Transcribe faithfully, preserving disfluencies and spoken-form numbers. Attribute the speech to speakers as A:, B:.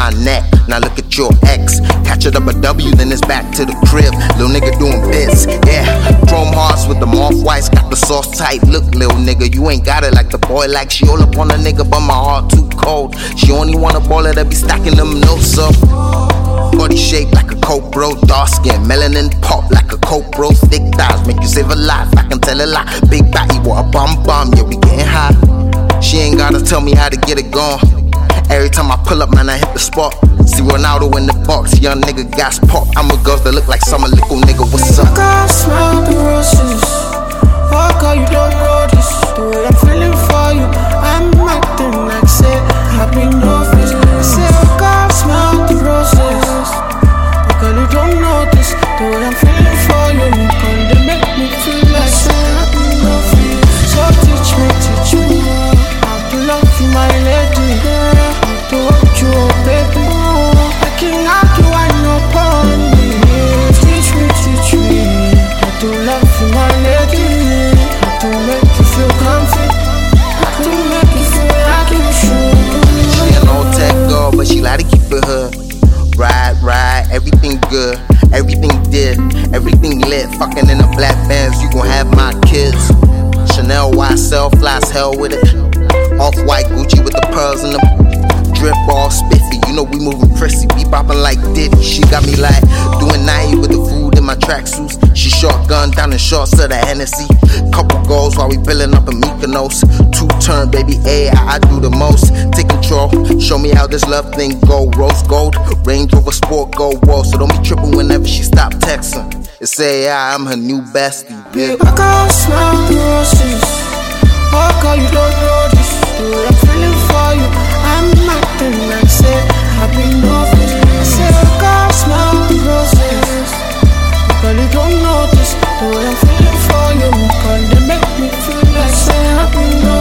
A: my neck. Now look at your ex. Catch it up a W, then it's back to the crib. Little nigga doing bits, yeah. Chrome hearts with the off whites, got the sauce tight. Look, little nigga, you ain't got it like the boy. Like she all up on a nigga, but my heart too cold. She only want a baller that be stacking them notes up. Body shaped like a coke, bro. Dark skin, melanin pop like a coke, bro. Thick thighs make you save a life. I can tell a lot. Big body, what a bum bum. Yeah, we getting high. She ain't gotta tell me how to get it going. Every time I pull up, man, I hit the spot. See Ronaldo in the box, young nigga gas pop. I'm with girls that look like summer little nigga. What's up?
B: I can't smell the roses. Oh girl, you don't know this. The way I'm feeling for you, I'm acting like say I've been noticed. I say I can't smell the roses. Oh girl, you don't know this. The way I'm feeling for you, girl, they make me feel like say I've been noticed. So teach me, teach me how to love you, my lady. How to hold you, oh baby. I cannot do I know upon me. Teach me, teach me how to love you, my lady. How to make you feel comfy. How to make you feel like you should.
A: She an old tech girl, but she like to keep it hood. Ride, ride, everything good, everything did, everything lit. Fucking in a black Benz, you gon' have my kids. Chanel Y S L, fly as hell with it. Off-white Gucci with the pearls in them. Drip all spiffy, you know we moving prissy. We bopping like Diddy. She got me like doing ninety with the food in my tracksuits. She shotgun down in shorts to the Hennessy. Couple goals while we billin' up in Mykonos. Two turn, baby, A, I, I do the most. Take control, show me how this love thing go. Rose gold, Range Rover Sport, go whoa. So don't be trippin' whenever she stop texting. It's A I, I'm her new bestie, yeah.
B: I can't smell the roses. Oh girl, you don't know this. The way I'm feeling for you, I'm acting like say I've been noticed. I say I can't smell the roses. Girl, you don't know this. The way I'm feeling for you, girl, they make me feel like say I've been noticed.